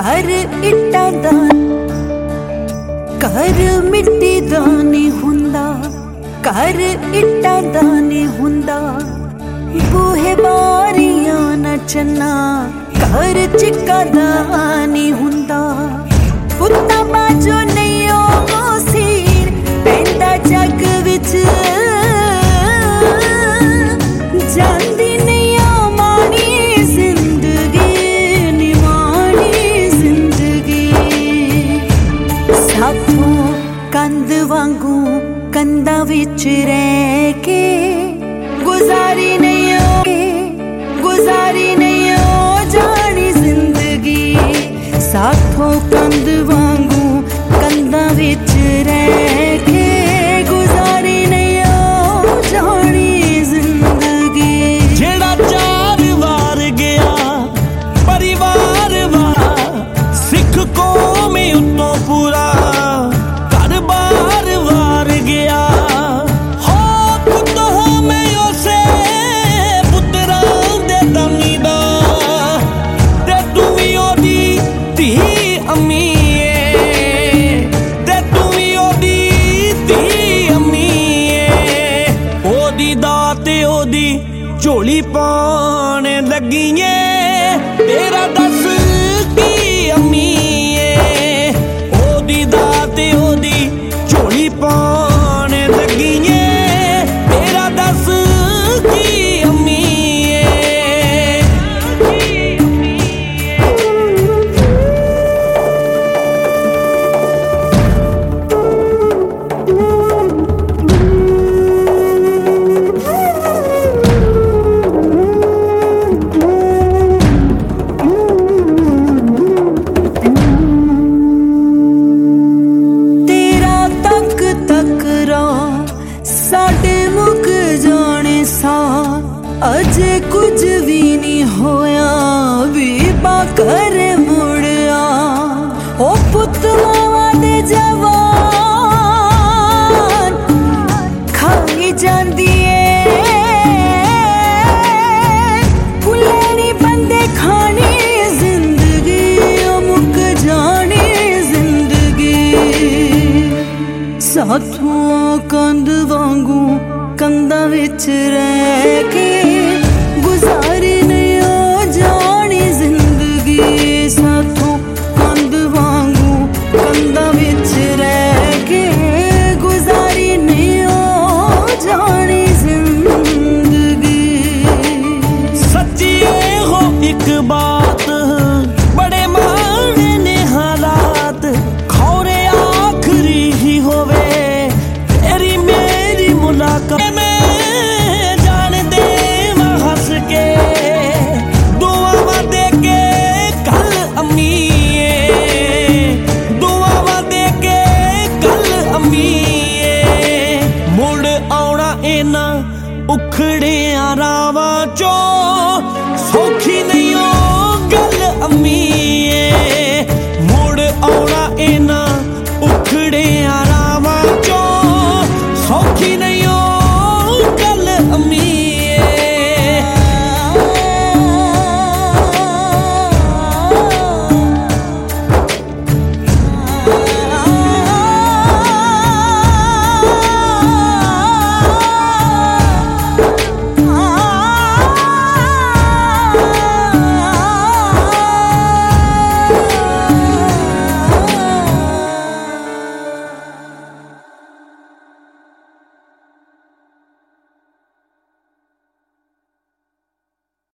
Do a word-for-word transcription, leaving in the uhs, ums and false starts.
घर इट्टां दा घर मिट्टी दा नहीं हुंदा, घर इट्टां दा नहीं हुंदा। बूहे बारियां नचना घर चिक्का दा नहीं हुंदा। पुत्ता बाजो नहीं ओ सीर पैंदा जग विच, जांदी नहीं ओ माड़ी जिंदगी नी माड़ी जिंदगी। साथों कंद वांगू कंदा विच रह के गुजारी नहीं हो गुजारी नहीं हो जानी जिंदगी। साथों कंद वांगू कंदा विच रह के गुजारी नहीं हो जानी जिंदगी। जेड़ा चार वार गया परिवार वार, सिख कौम उत्तों पूरा घर बार वार गया। हो पुत हो मैं उसे पुत्रा दे दमी दा, ते तू भी ओदी धी अम्मी ते तू भी ओदी धी अम्मी। ओदी दात ओदी झोली पाने लगी है, तेरा दस की अम्मी है। ओदी दात ओदी झोली पाने लगी है, तेरा दस की अम्मी है। साडे मुक जाने सा अजे कुछ भी नहीं होया, बीबा घर मुड़िया। ओ पुत मावा दे जवान खाई जांदी है, फुलेनी बंदे खानी जिंदगी मुक जानी जिंदगी। साथों कंद वांगू कंदा विच रह के गुजारी नहीं हो जानी जिंदगी। साथों